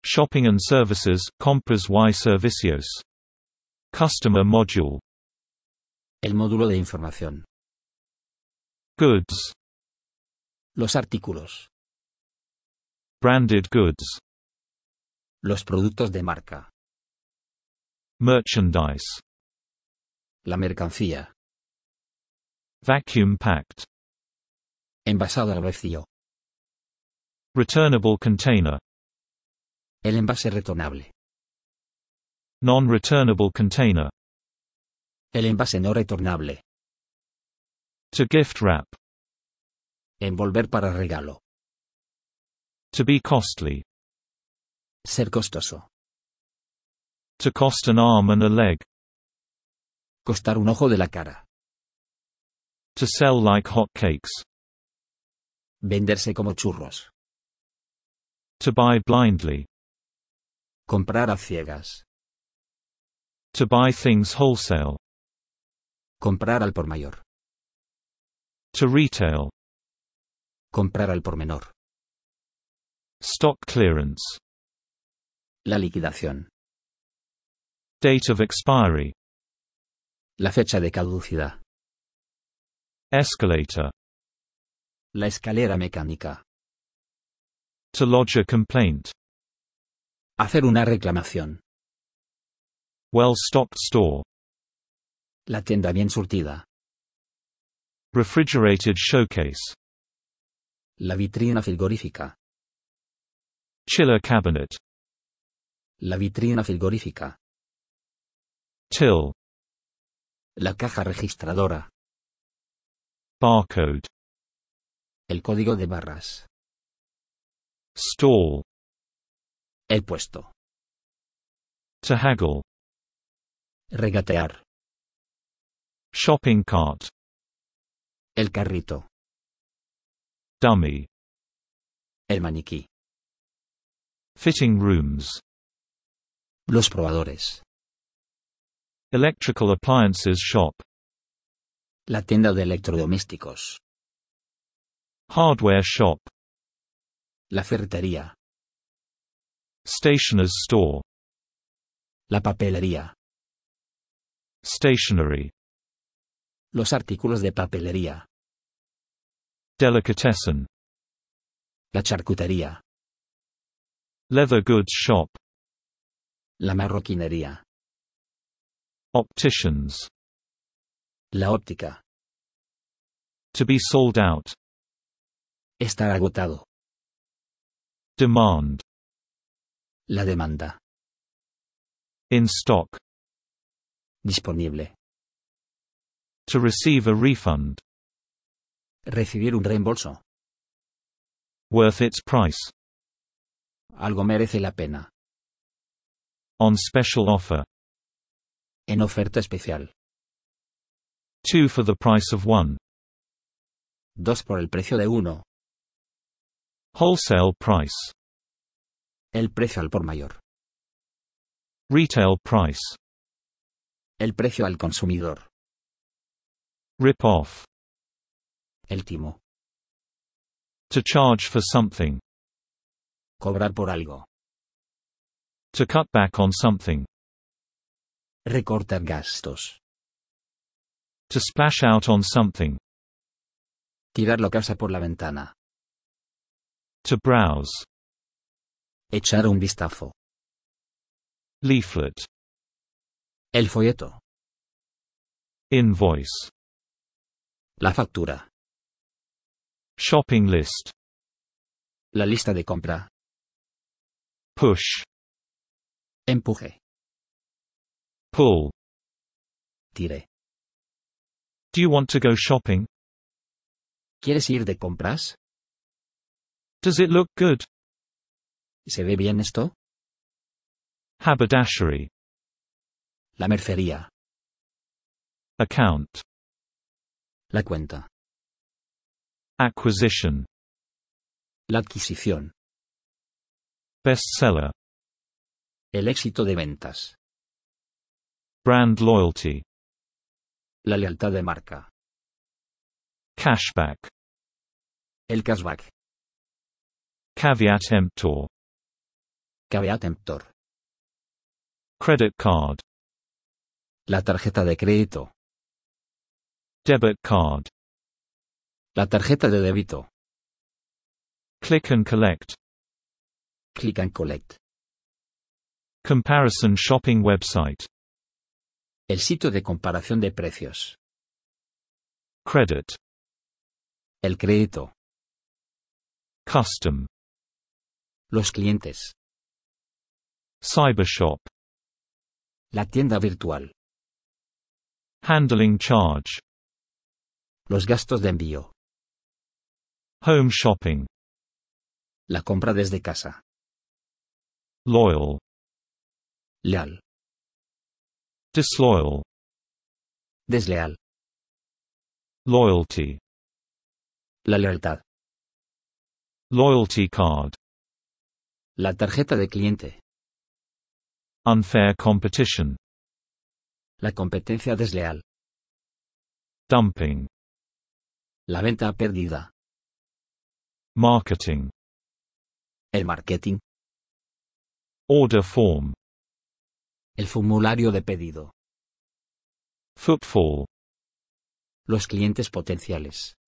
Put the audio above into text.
Shopping and services, compras y servicios. Customer module. El módulo de información. Goods. Los artículos. Branded goods. Los productos de marca. Merchandise. La mercancía. Vacuum packed. Envasado al vacío. Returnable container. El envase retornable. Non-returnable container. El envase no retornable. To gift wrap. Envolver para regalo. To be costly. Ser costoso. To cost an arm and a leg. Costar un ojo de la cara. To sell like hotcakes. Venderse como churros. To buy blindly. Comprar a ciegas. To buy things wholesale. Comprar al por mayor. To retail. Comprar al por menor. Stock clearance. La liquidación. Date of expiry. La fecha de caducidad. Escalator. La escalera mecánica. To lodge a complaint. Hacer una reclamación. Well-stocked store. La tienda bien surtida. Refrigerated showcase. La vitrina frigorífica. Chiller cabinet. La vitrina frigorífica. Till. La caja registradora. Barcode. El código de barras. Stall. El puesto. To haggle. Regatear. Shopping cart. El carrito. Dummy. El maniquí. Fitting rooms. Los probadores. Electrical appliances shop. La tienda de electrodomésticos. Hardware shop. La ferretería. Stationer's store. La papelería. Stationery. Los artículos de papelería. Delicatessen. La charcutería. Leather goods shop. La marroquinería. Opticians. La óptica. To be sold out. Estar agotado. Demand. La demanda. In stock. Disponible. To receive a refund. Recibir un reembolso. Worth its price. Algo merece la pena. On special offer. En oferta especial. 2 for the price of 1. 2 por el precio de 1. Wholesale price. El precio al por mayor. Retail price. El precio al consumidor. Rip off. El timo. To charge for something. Cobrar por algo. To cut back on something. Recortar gastos. To splash out on something. Tirar la casa por la ventana. To browse. Echar un vistazo. Leaflet. El folleto. Invoice. La factura. Shopping list. La lista de compra. Push. Empuje. Pull. Tire. Do you want to go shopping? ¿Quieres ir de compras? Does it look good? ¿Se ve bien esto? Haberdashery. La mercería. Account. La cuenta. Acquisition. La adquisición. Bestseller. El éxito de ventas. Brand loyalty. La lealtad de marca. Cashback. El cashback. Caveat emptor. Caveat emptor. Credit card. La tarjeta de crédito. Debit card. La tarjeta de débito. Click and collect. Click and collect. Comparison shopping website. El sitio de comparación de precios. Credit. El crédito. Custom. Los clientes. Cybershop. La tienda virtual. Handling charge. Los gastos de envío. Home shopping. La compra desde casa. Loyal. Leal. Disloyal. Desleal. Loyalty. La lealtad. Loyalty card. La tarjeta de cliente. Unfair competition. La competencia desleal. Dumping. La venta perdida. Marketing. El marketing. Order form. El formulario de pedido. Footfall. Los clientes potenciales.